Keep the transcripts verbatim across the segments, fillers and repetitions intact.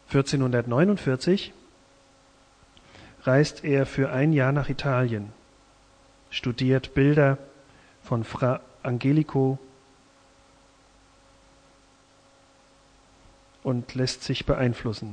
vierzehnhundertneunundvierzig reist er für ein Jahr nach Italien, studiert Bilder von Fra Angelico und lässt sich beeinflussen.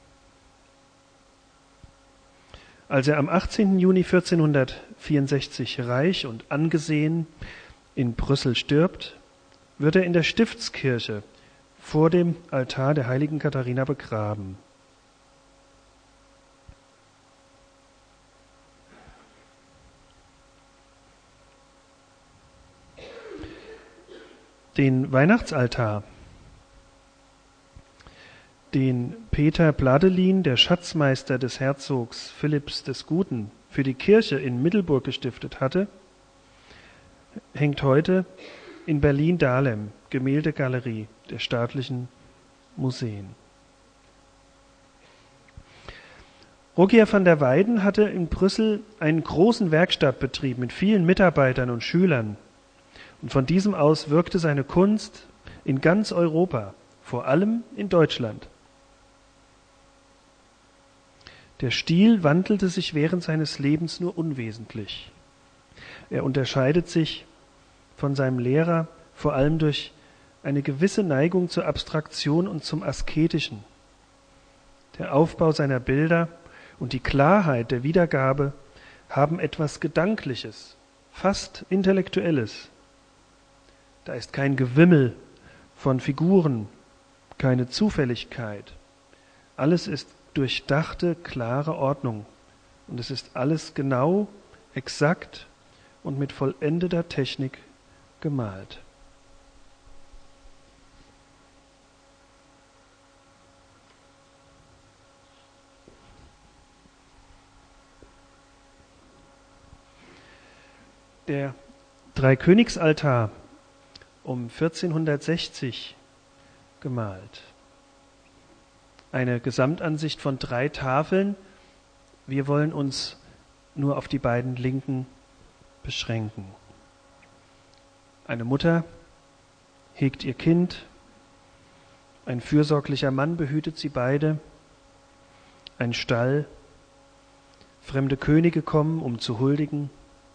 Als er am achtzehnten Juni vierzehnhundertvierundsechzig reich und angesehen in Brüssel stirbt, wird er in der Stiftskirche vor dem Altar der heiligen Katharina begraben. Den Weihnachtsaltar, den Peter Bladelin, der Schatzmeister des Herzogs Philipps des Guten, für die Kirche in Middelburg gestiftet hatte, hängt heute in Berlin-Dahlem, Gemäldegalerie der staatlichen Museen. Rogier van der Weyden hatte in Brüssel einen großen Werkstattbetrieb mit vielen Mitarbeitern und Schülern. Und von diesem aus wirkte seine Kunst in ganz Europa, vor allem in Deutschland. Der Stil wandelte sich während seines Lebens nur unwesentlich. Er unterscheidet sich von seinem Lehrer vor allem durch eine gewisse Neigung zur Abstraktion und zum Asketischen. Der Aufbau seiner Bilder und die Klarheit der Wiedergabe haben etwas Gedankliches, fast Intellektuelles. Da ist kein Gewimmel von Figuren, keine Zufälligkeit. Alles ist durchdachte, klare Ordnung. Und es ist alles genau, exakt und mit vollendeter Technik gemalt. Der Dreikönigsaltar um vierzehnhundertsechzig gemalt. Eine Gesamtansicht von drei Tafeln. Wir wollen uns nur auf die beiden linken beschränken. Eine Mutter hegt ihr Kind, ein fürsorglicher Mann behütet sie beide, ein Stall, fremde Könige kommen, um zu huldigen.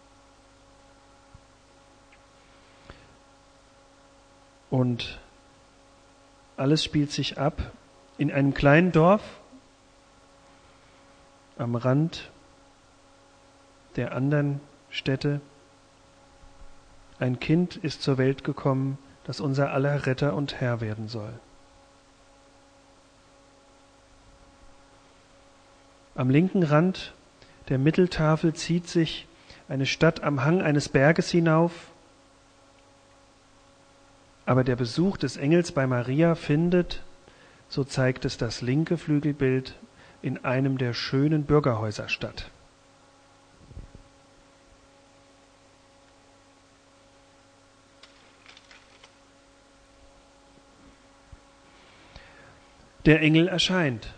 Und alles spielt sich ab in einem kleinen Dorf am Rand der anderen Städte. Ein Kind ist zur Welt gekommen, das unser aller Retter und Herr werden soll. Am linken Rand der Mitteltafel zieht sich eine Stadt am Hang eines Berges hinauf, aber der Besuch des Engels bei Maria findet, so zeigt es das linke Flügelbild, in einem der schönen Bürgerhäuser statt. Der Engel erscheint.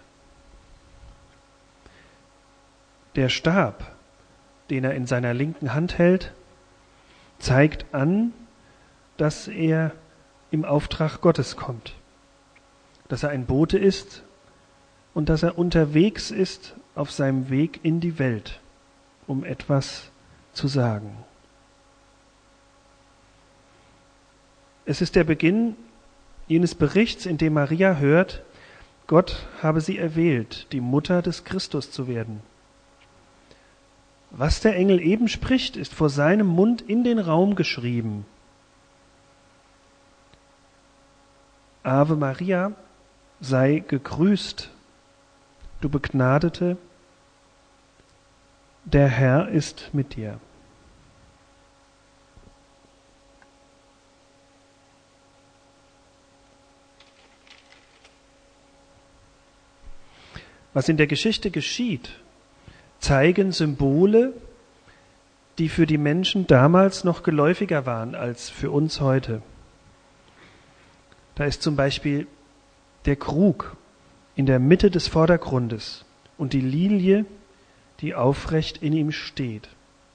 Der Stab, den er in seiner linken Hand hält, zeigt an, dass er im Auftrag Gottes kommt, dass er ein Bote ist und dass er unterwegs ist auf seinem Weg in die Welt, um etwas zu sagen. Es ist der Beginn jenes Berichts, in dem Maria hört, Gott habe sie erwählt, die Mutter des Christus zu werden. Was der Engel eben spricht, ist vor seinem Mund in den Raum geschrieben. Ave Maria, sei gegrüßt, du Begnadete, der Herr ist mit dir. Was in der Geschichte geschieht, zeigen Symbole, die für die Menschen damals noch geläufiger waren als für uns heute. Da ist zum Beispiel der Krug in der Mitte des Vordergrundes und die Lilie, die aufrecht in ihm steht.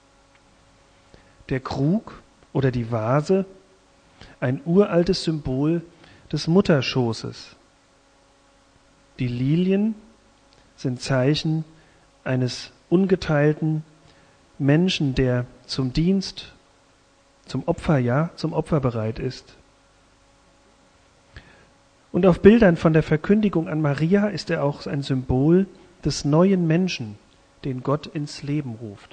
Der Krug oder die Vase, ein uraltes Symbol des Mutterschoßes. Die Lilien sind Zeichen eines ungeteilten Menschen, der zum Dienst, zum Opfer, ja, zum Opfer bereit ist. Und auf Bildern von der Verkündigung an Maria ist er auch ein Symbol des neuen Menschen, den Gott ins Leben ruft.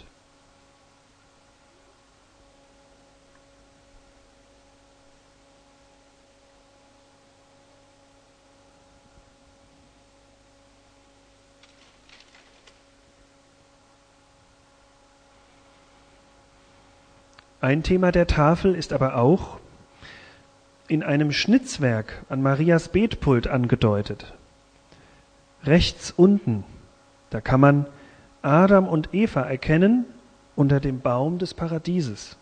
Ein Thema der Tafel ist aber auch in einem Schnitzwerk an Marias Betpult angedeutet. Rechts unten, da kann man Adam und Eva erkennen unter dem Baum des Paradieses.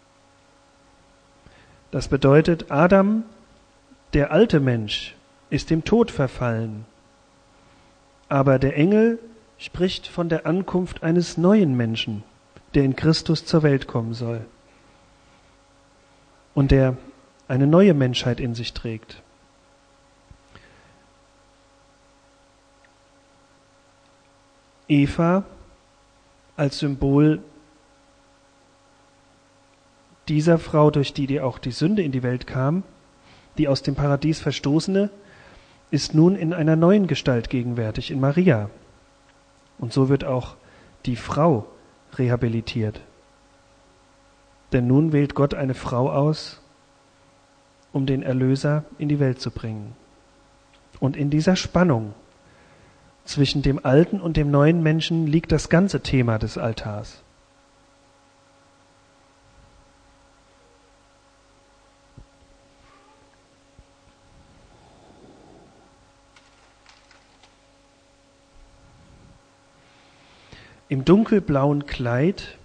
Das bedeutet, Adam, der alte Mensch, ist dem Tod verfallen. Aber der Engel spricht von der Ankunft eines neuen Menschen, der in Christus zur Welt kommen soll und der eine neue Menschheit in sich trägt. Eva als Symbol dieser Frau, durch die, die auch die Sünde in die Welt kam, die aus dem Paradies Verstoßene, ist nun in einer neuen Gestalt gegenwärtig, in Maria. Und so wird auch die Frau rehabilitiert. Denn nun wählt Gott eine Frau aus, um den Erlöser in die Welt zu bringen. Und in dieser Spannung zwischen dem alten und dem neuen Menschen liegt das ganze Thema des Altars. Im dunkelblauen Kleid,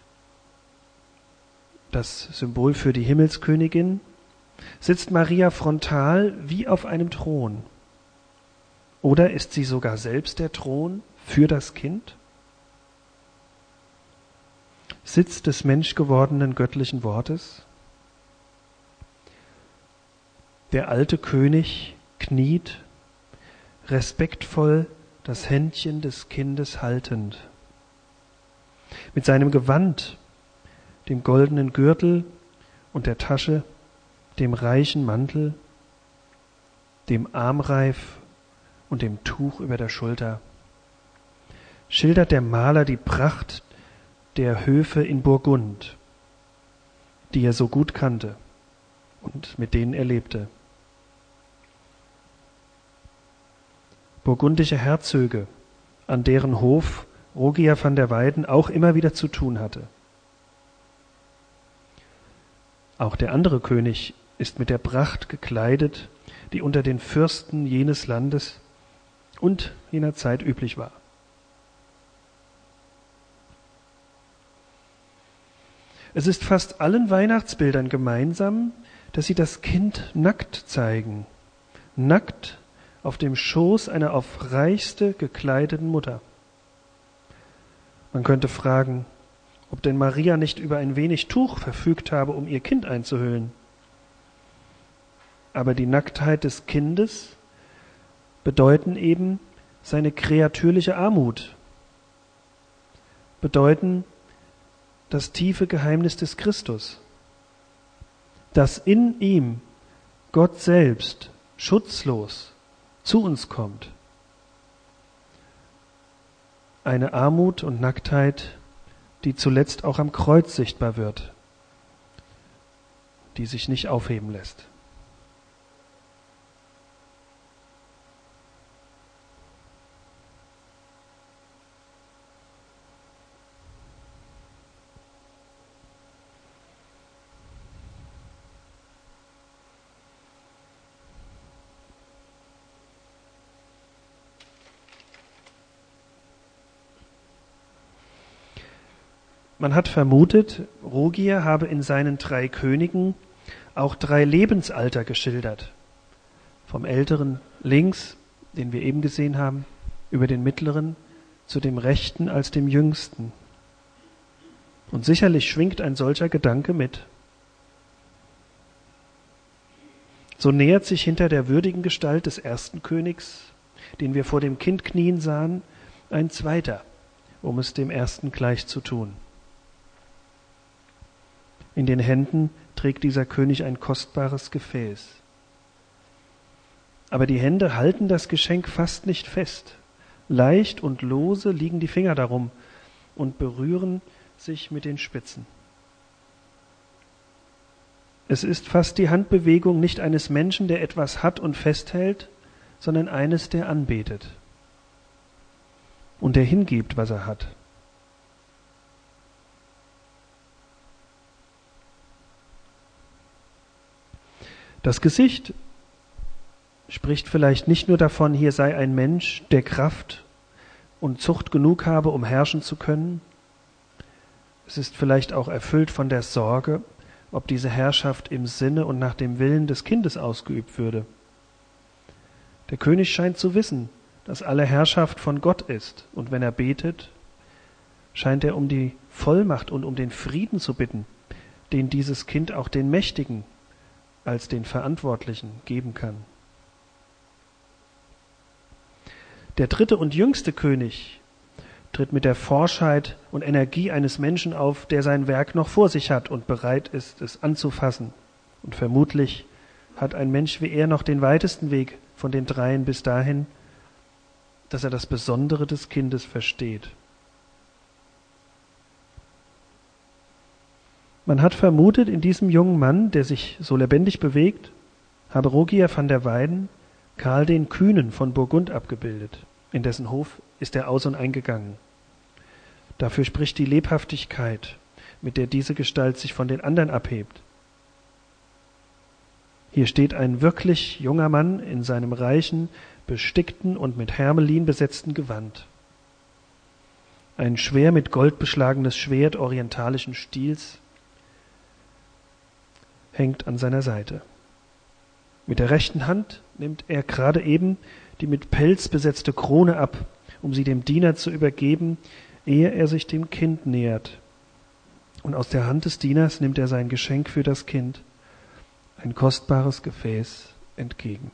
das Symbol für die Himmelskönigin, sitzt Maria frontal wie auf einem Thron. Oder ist sie sogar selbst der Thron für das Kind? Sitz des menschgewordenen göttlichen Wortes? Der alte König kniet, respektvoll das Händchen des Kindes haltend. Mit seinem Gewand, dem goldenen Gürtel und der Tasche, dem reichen Mantel, dem Armreif und dem Tuch über der Schulter, schildert der Maler die Pracht der Höfe in Burgund, die er so gut kannte und mit denen er lebte. Burgundische Herzöge, an deren Hof Rogier van der Weyden auch immer wieder zu tun hatte. Auch der andere König ist mit der Pracht gekleidet, die unter den Fürsten jenes Landes und jener Zeit üblich war. Es ist fast allen Weihnachtsbildern gemeinsam, dass sie das Kind nackt zeigen, nackt auf dem Schoß einer auf reichste gekleideten Mutter. Man könnte fragen, ob denn Maria nicht über ein wenig Tuch verfügt habe, um ihr Kind einzuhüllen. Aber die Nacktheit des Kindes bedeuten eben seine kreatürliche Armut, bedeuten das tiefe Geheimnis des Christus, dass in ihm Gott selbst schutzlos zu uns kommt. Eine Armut und Nacktheit, die zuletzt auch am Kreuz sichtbar wird, die sich nicht aufheben lässt. Man hat vermutet, Rogier habe in seinen drei Königen auch drei Lebensalter geschildert. Vom älteren links, den wir eben gesehen haben, über den mittleren zu dem rechten als dem jüngsten. Und sicherlich schwingt ein solcher Gedanke mit. So nähert sich hinter der würdigen Gestalt des ersten Königs den wir vor dem Kind knien sahen, ein zweiter, um es dem ersten gleich zu tun. In den Händen trägt dieser König ein kostbares Gefäß. Aber die Hände halten das Geschenk fast nicht fest. Leicht und lose liegen die Finger darum und berühren sich mit den Spitzen. Es ist fast die Handbewegung nicht eines Menschen, der etwas hat und festhält, sondern eines, der anbetet und der hingibt, was er hat. Das Gesicht spricht vielleicht nicht nur davon, hier sei ein Mensch, der Kraft und Zucht genug habe, um herrschen zu können. Es ist vielleicht auch erfüllt von der Sorge, ob diese Herrschaft im Sinne und nach dem Willen des Kindes ausgeübt würde. Der König scheint zu wissen, dass alle Herrschaft von Gott ist, und wenn er betet, scheint er um die Vollmacht und um den Frieden zu bitten, den dieses Kind auch den Mächtigen als den Verantwortlichen geben kann. Der dritte und jüngste König tritt mit der Forschheit und Energie eines Menschen auf, der sein Werk noch vor sich hat und bereit ist, es anzufassen. Und vermutlich hat ein Mensch wie er noch den weitesten Weg von den dreien bis dahin, dass er das Besondere des Kindes versteht. Man hat vermutet, in diesem jungen Mann, der sich so lebendig bewegt, habe Rogier van der Weyden Karl den Kühnen von Burgund abgebildet. In dessen Hof ist er aus- und eingegangen. Dafür spricht die Lebhaftigkeit, mit der diese Gestalt sich von den anderen abhebt. Hier steht ein wirklich junger Mann in seinem reichen, bestickten und mit Hermelin besetzten Gewand. Ein schwer mit Gold beschlagenes Schwert orientalischen Stils hängt an seiner Seite. Mit der rechten Hand nimmt er gerade eben die mit Pelz besetzte Krone ab, um sie dem Diener zu übergeben, ehe er sich dem Kind nähert. Und aus der Hand des Dieners nimmt er sein Geschenk für das Kind, ein kostbares Gefäß, entgegen.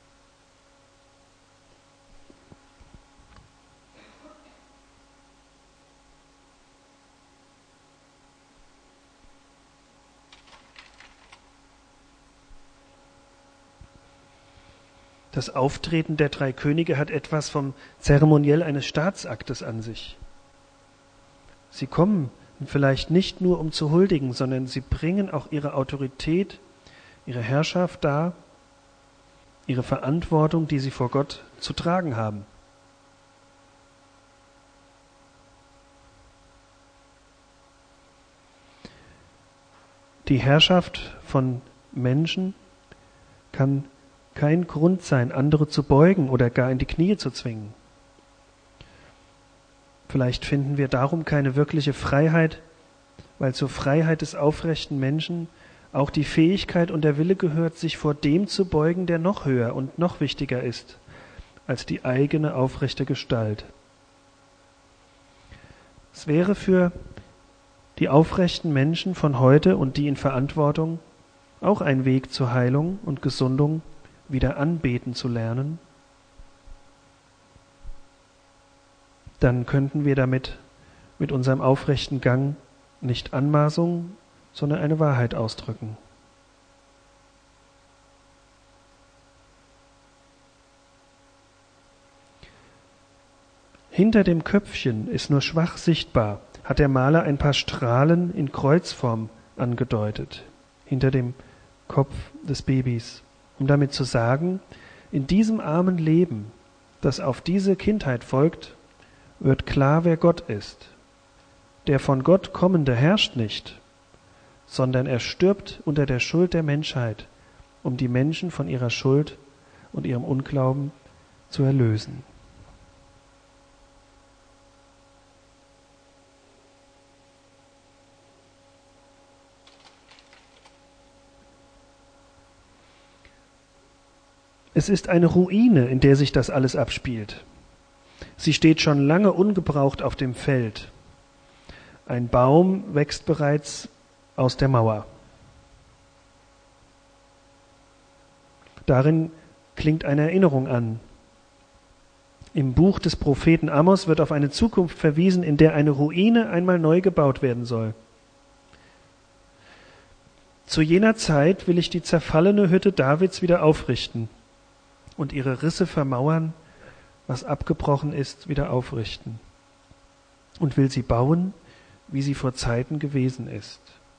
Das Auftreten der drei Könige hat etwas vom Zeremoniell eines Staatsaktes an sich. Sie kommen vielleicht nicht nur, um zu huldigen, sondern sie bringen auch ihre Autorität, ihre Herrschaft dar, ihre Verantwortung, die sie vor Gott zu tragen haben. Die Herrschaft von Menschen kann kein Grund sein, andere zu beugen oder gar in die Knie zu zwingen. Vielleicht finden wir darum keine wirkliche Freiheit, weil zur Freiheit des aufrechten Menschen auch die Fähigkeit und der Wille gehört, sich vor dem zu beugen, der noch höher und noch wichtiger ist als die eigene aufrechte Gestalt. Es wäre für die aufrechten Menschen von heute und die in Verantwortung auch ein Weg zur Heilung und Gesundung, wieder anbeten zu lernen. Dann könnten wir damit mit unserem aufrechten Gang nicht Anmaßung, sondern eine Wahrheit ausdrücken. Hinter dem Köpfchen ist nur schwach sichtbar, hat der Maler ein paar Strahlen in Kreuzform angedeutet, hinter dem Kopf des Babys, um damit zu sagen, in diesem armen Leben, das auf diese Kindheit folgt, wird klar, wer Gott ist. Der von Gott Kommende herrscht nicht, sondern er stirbt unter der Schuld der Menschheit, um die Menschen von ihrer Schuld und ihrem Unglauben zu erlösen. Es ist eine Ruine, in der sich das alles abspielt. Sie steht schon lange ungebraucht auf dem Feld. Ein Baum wächst bereits aus der Mauer. Darin klingt eine Erinnerung an. Im Buch des Propheten Amos wird auf eine Zukunft verwiesen, in der eine Ruine einmal neu gebaut werden soll. Zu jener Zeit will ich die zerfallene Hütte Davids wieder aufrichten und ihre Risse vermauern, was abgebrochen ist, wieder aufrichten, und will sie bauen, wie sie vor Zeiten gewesen ist.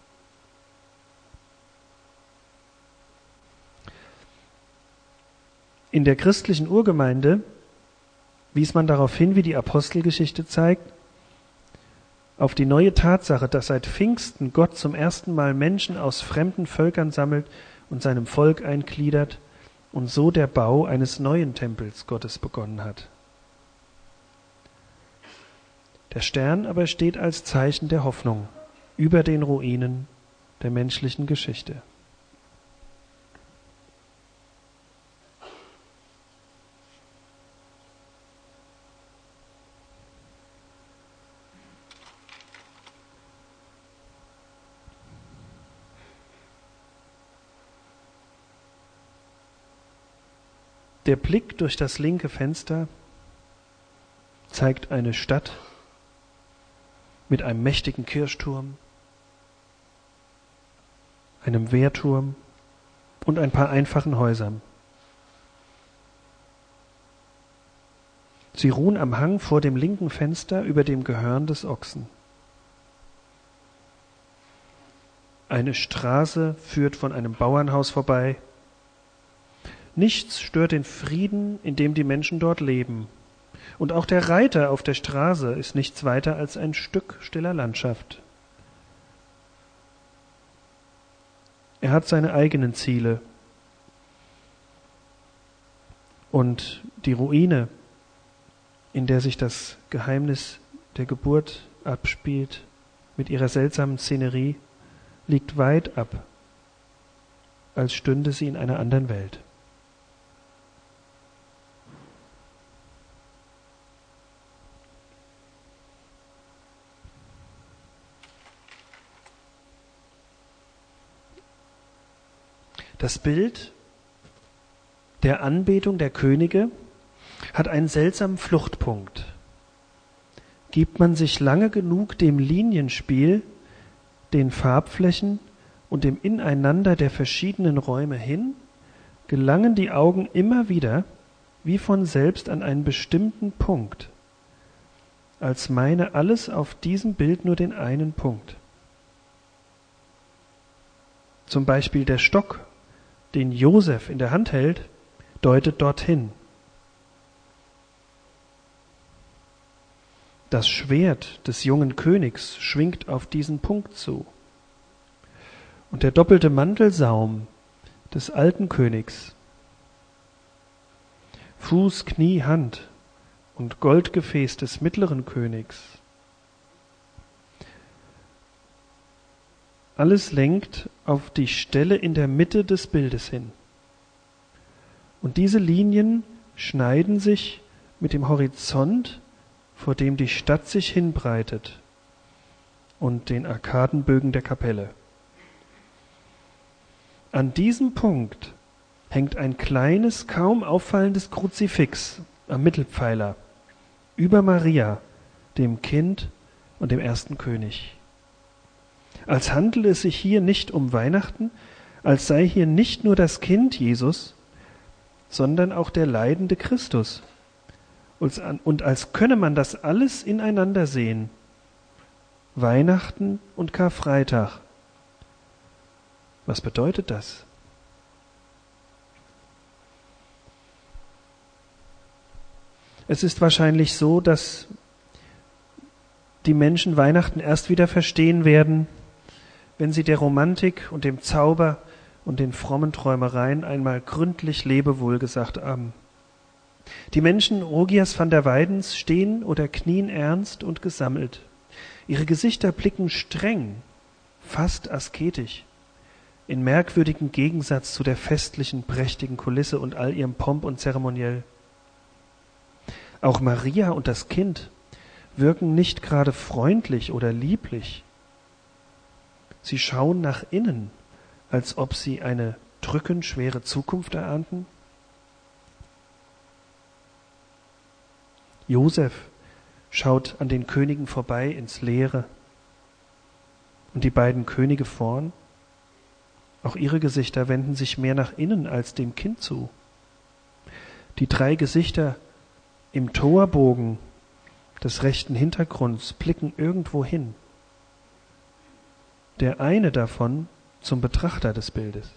In der christlichen Urgemeinde wies man darauf hin, wie die Apostelgeschichte zeigt, auf die neue Tatsache, dass seit Pfingsten Gott zum ersten Mal Menschen aus fremden Völkern sammelt und seinem Volk eingliedert und so der Bau eines neuen Tempels Gottes begonnen hat. Der Stern aber steht als Zeichen der Hoffnung über den Ruinen der menschlichen Geschichte. Der Blick durch das linke Fenster zeigt eine Stadt mit einem mächtigen Kirchturm, einem Wehrturm und ein paar einfachen Häusern. Sie ruhen am Hang vor dem linken Fenster über dem Gehörn des Ochsen. Eine Straße führt von einem Bauernhaus vorbei. Nichts stört den Frieden, in dem die Menschen dort leben. Und auch der Reiter auf der Straße ist nichts weiter als ein Stück stiller Landschaft. Er hat seine eigenen Ziele. Und die Ruine, in der sich das Geheimnis der Geburt abspielt, mit ihrer seltsamen Szenerie, liegt weit ab, als stünde sie in einer anderen Welt. Das Bild der Anbetung der Könige hat einen seltsamen Fluchtpunkt. Gibt man sich lange genug dem Linienspiel, den Farbflächen und dem Ineinander der verschiedenen Räume hin, gelangen die Augen immer wieder wie von selbst an einen bestimmten Punkt, als meine alles auf diesem Bild nur den einen Punkt. Zum Beispiel der Stock, den Josef in der Hand hält, deutet dorthin. Das Schwert des jungen Königs schwingt auf diesen Punkt zu. Und der doppelte Mantelsaum des alten Königs, Fuß, Knie, Hand und Goldgefäß des mittleren Königs, alles lenkt auf die Stelle in der Mitte des Bildes hin. Und diese Linien schneiden sich mit dem Horizont, vor dem die Stadt sich hinbreitet, und den Arkadenbögen der Kapelle. An diesem Punkt hängt ein kleines, kaum auffallendes Kruzifix am Mittelpfeiler über Maria, dem Kind und dem ersten König. Als handele es sich hier nicht um Weihnachten, als sei hier nicht nur das Kind Jesus, sondern auch der leidende Christus. Und als könne man das alles ineinander sehen. Weihnachten und Karfreitag. Was bedeutet das? Es ist wahrscheinlich so, dass die Menschen Weihnachten erst wieder verstehen werden, wenn sie der Romantik und dem Zauber und den frommen Träumereien einmal gründlich Lebewohl gesagt haben. Die Menschen Rogias van der Weydens stehen oder knien ernst und gesammelt. Ihre Gesichter blicken streng, fast asketisch, in merkwürdigem Gegensatz zu der festlichen, prächtigen Kulisse und all ihrem Pomp und Zeremoniell. Auch Maria und das Kind wirken nicht gerade freundlich oder lieblich. Sie schauen nach innen, als ob sie eine drückend schwere Zukunft erahnten. Josef schaut an den Königen vorbei ins Leere. Und die beiden Könige vorn, auch ihre Gesichter wenden sich mehr nach innen als dem Kind zu. Die drei Gesichter im Torbogen des rechten Hintergrunds blicken irgendwo hin. Der eine davon zum Betrachter des Bildes.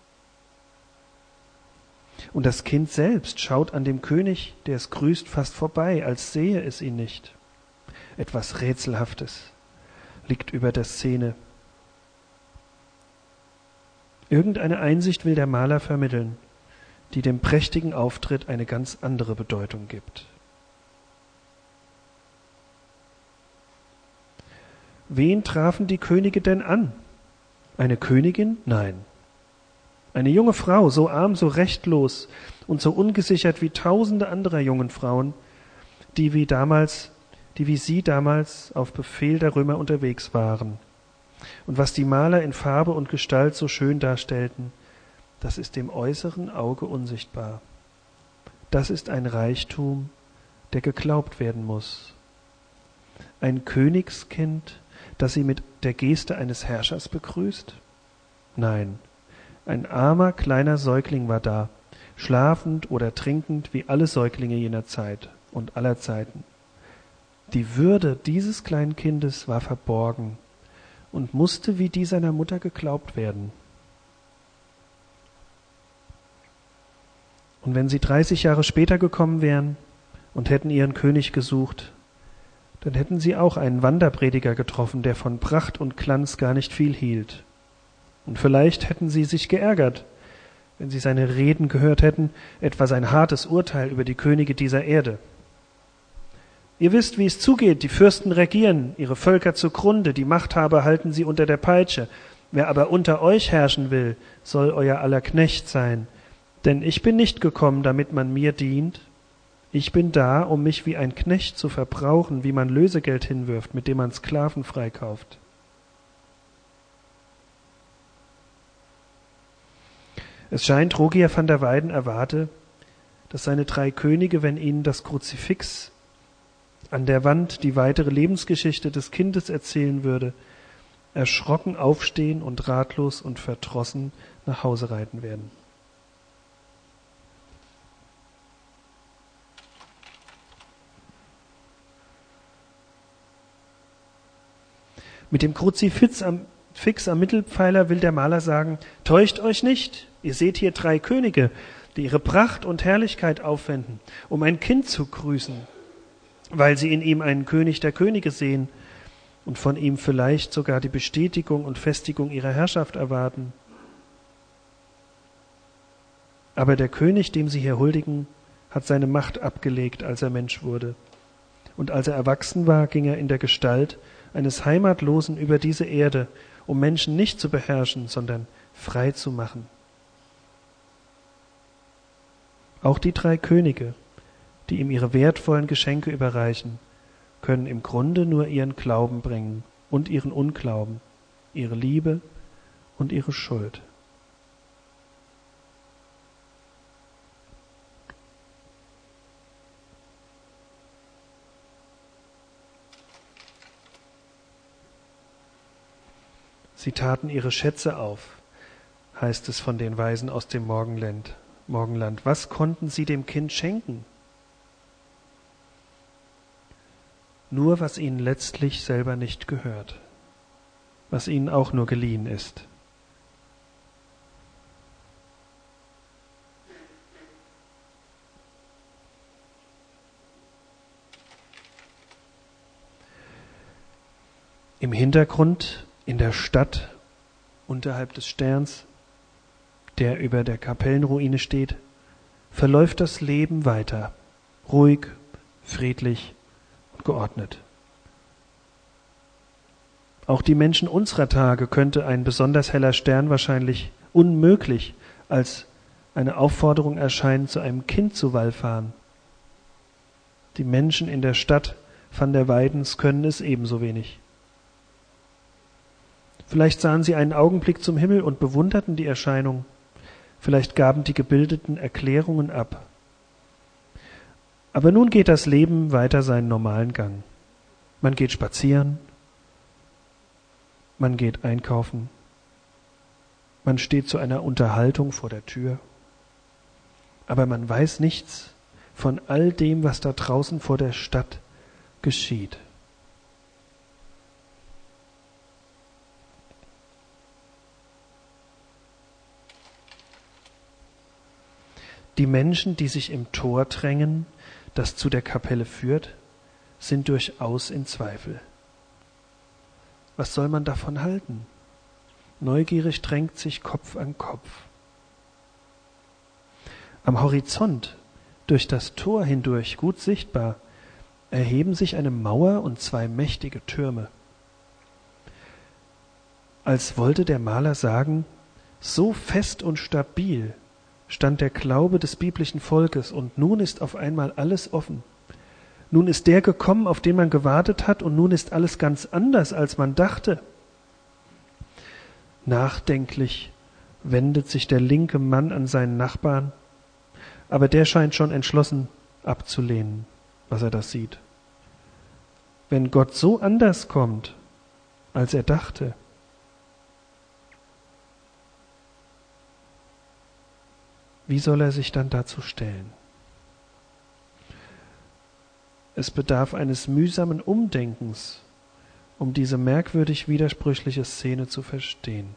Und das Kind selbst schaut an dem König, der es grüßt, fast vorbei, als sehe es ihn nicht. Etwas Rätselhaftes liegt über der Szene. Irgendeine Einsicht will der Maler vermitteln, die dem prächtigen Auftritt eine ganz andere Bedeutung gibt. Wen trafen die Könige denn an? Eine Königin? Nein. Eine junge Frau, so arm, so rechtlos und so ungesichert wie tausende anderer jungen Frauen, die wie damals, die wie sie damals auf Befehl der Römer unterwegs waren. Und was die Maler in Farbe und Gestalt so schön darstellten, das ist dem äußeren Auge unsichtbar. Das ist ein Reichtum, der geglaubt werden muss. Ein Königskind, das sie mit der Geste eines Herrschers begrüßt? Nein, ein armer kleiner Säugling war da, schlafend oder trinkend wie alle Säuglinge jener Zeit und aller Zeiten. Die Würde dieses kleinen Kindes war verborgen und musste wie die seiner Mutter geglaubt werden. Und wenn sie dreißig Jahre später gekommen wären und hätten ihren König gesucht, dann hätten sie auch einen Wanderprediger getroffen, der von Pracht und Glanz gar nicht viel hielt. Und vielleicht hätten sie sich geärgert, wenn sie seine Reden gehört hätten, etwa sein hartes Urteil über die Könige dieser Erde. Ihr wisst, wie es zugeht, die Fürsten regieren, ihre Völker zugrunde, die Machthaber halten sie unter der Peitsche. Wer aber unter euch herrschen will, soll euer aller Knecht sein. Denn ich bin nicht gekommen, damit man mir dient. Ich bin da, um mich wie ein Knecht zu verbrauchen, wie man Lösegeld hinwirft, mit dem man Sklaven freikauft. Es scheint, Rogier van der Weyden erwarte, dass seine drei Könige, wenn ihnen das Kruzifix an der Wand die weitere Lebensgeschichte des Kindes erzählen würde, erschrocken aufstehen und ratlos und verdrossen nach Hause reiten werden. Mit dem Kruzifix am, Fix am Mittelpfeiler will der Maler sagen, täuscht euch nicht, ihr seht hier drei Könige, die ihre Pracht und Herrlichkeit aufwenden, um ein Kind zu grüßen, weil sie in ihm einen König der Könige sehen und von ihm vielleicht sogar die Bestätigung und Festigung ihrer Herrschaft erwarten. Aber der König, dem sie hier huldigen, hat seine Macht abgelegt, als er Mensch wurde. Und als er erwachsen war, ging er in der Gestalt eines Heimatlosen über diese Erde, um Menschen nicht zu beherrschen, sondern frei zu machen. Auch die drei Könige, die ihm ihre wertvollen Geschenke überreichen, können im Grunde nur ihren Glauben bringen und ihren Unglauben, ihre Liebe und ihre Schuld. Sie taten ihre Schätze auf, heißt es von den Weisen aus dem Morgenland. Morgenland. Was konnten sie dem Kind schenken? Nur, was ihnen letztlich selber nicht gehört, was ihnen auch nur geliehen ist. Im Hintergrund, in der Stadt, unterhalb des Sterns, der über der Kapellenruine steht, verläuft das Leben weiter, ruhig, friedlich und geordnet. Auch die Menschen unserer Tage könnte ein besonders heller Stern wahrscheinlich unmöglich als eine Aufforderung erscheinen, zu einem Kind zu wallfahren. Die Menschen in der Stadt van der Weydens können es ebenso wenig. Vielleicht sahen sie einen Augenblick zum Himmel und bewunderten die Erscheinung. Vielleicht gaben die Gebildeten Erklärungen ab. Aber nun geht das Leben weiter seinen normalen Gang. Man geht spazieren, man geht einkaufen, man steht zu einer Unterhaltung vor der Tür, aber man weiß nichts von all dem, was da draußen vor der Stadt geschieht. Die Menschen, die sich im Tor drängen, das zu der Kapelle führt, sind durchaus in Zweifel. Was soll man davon halten? Neugierig drängt sich Kopf an Kopf. Am Horizont, durch das Tor hindurch gut sichtbar, erheben sich eine Mauer und zwei mächtige Türme. Als wollte der Maler sagen, so fest und stabil stand der Glaube des biblischen Volkes, und nun ist auf einmal alles offen. Nun ist der gekommen, auf den man gewartet hat, und nun ist alles ganz anders, als man dachte. Nachdenklich wendet sich der linke Mann an seinen Nachbarn, aber der scheint schon entschlossen abzulehnen, was er da sieht. Wenn Gott so anders kommt, als er dachte, wie soll er sich dann dazu stellen? Es bedarf eines mühsamen Umdenkens, um diese merkwürdig widersprüchliche Szene zu verstehen.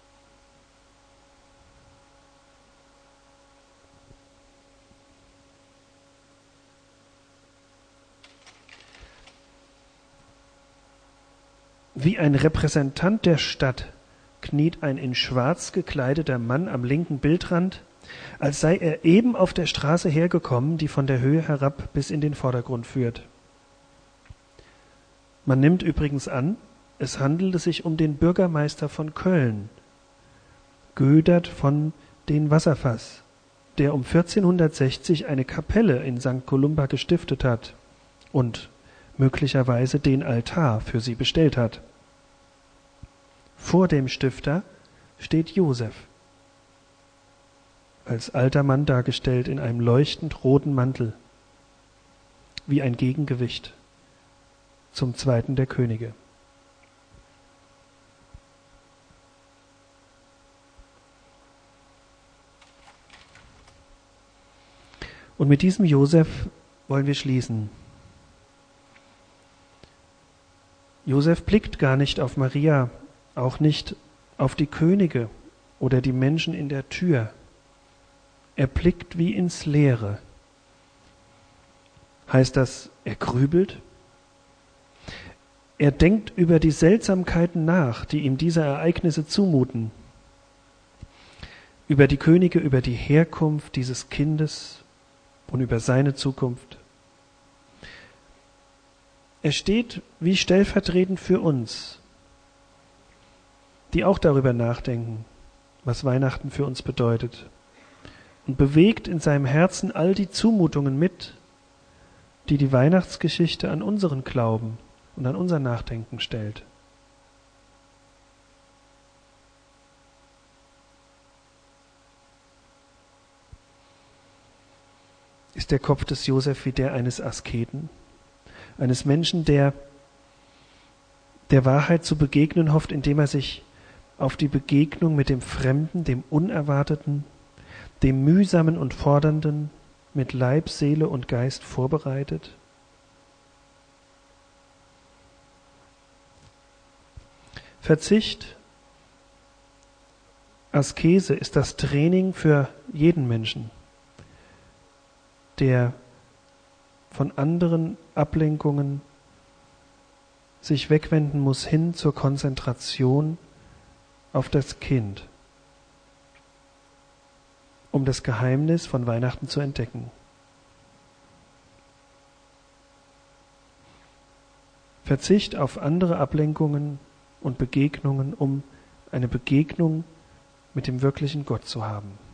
Wie ein Repräsentant der Stadt kniet ein in Schwarz gekleideter Mann am linken Bildrand, als sei er eben auf der Straße hergekommen, die von der Höhe herab bis in den Vordergrund führt. Man nimmt übrigens an, es handelte sich um den Bürgermeister von Köln, Gödert von den Wasserfass, der um vierzehnhundertsechzig eine Kapelle in Sankt Columba gestiftet hat und möglicherweise den Altar für sie bestellt hat. Vor dem Stifter steht Josef, als alter Mann dargestellt in einem leuchtend roten Mantel, wie ein Gegengewicht zum zweiten der Könige. Und mit diesem Josef wollen wir schließen. Josef blickt gar nicht auf Maria, auch nicht auf die Könige oder die Menschen in der Tür. Er blickt wie ins Leere. Heißt das, er grübelt? Er denkt über die Seltsamkeiten nach, die ihm diese Ereignisse zumuten. Über die Könige, über die Herkunft dieses Kindes und über seine Zukunft. Er steht wie stellvertretend für uns, die auch darüber nachdenken, was Weihnachten für uns bedeutet, und bewegt in seinem Herzen all die Zumutungen mit, die die Weihnachtsgeschichte an unseren Glauben und an unser Nachdenken stellt. Ist der Kopf des Josef wie der eines Asketen, eines Menschen, der der Wahrheit zu begegnen hofft, indem er sich auf die Begegnung mit dem Fremden, dem Unerwarteten, dem Mühsamen und Fordernden mit Leib, Seele und Geist vorbereitet? Verzicht, Askese ist das Training für jeden Menschen, der von anderen Ablenkungen sich wegwenden muss hin zur Konzentration auf das Kind, um das Geheimnis von Weihnachten zu entdecken. Verzicht auf andere Ablenkungen und Begegnungen, um eine Begegnung mit dem wirklichen Gott zu haben.